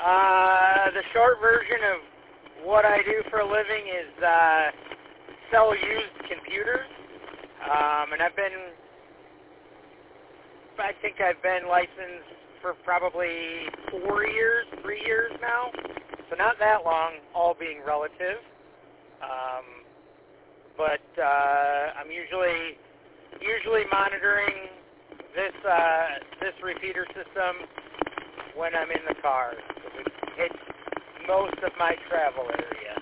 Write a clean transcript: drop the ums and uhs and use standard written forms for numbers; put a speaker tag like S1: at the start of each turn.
S1: The short version of what I do for a living is sell used computers. And I think I've been licensed for probably 3 years now. So not that long, all being relative. But I'm usually monitoring this repeater system when I'm in the car, because it hits most of my travel area.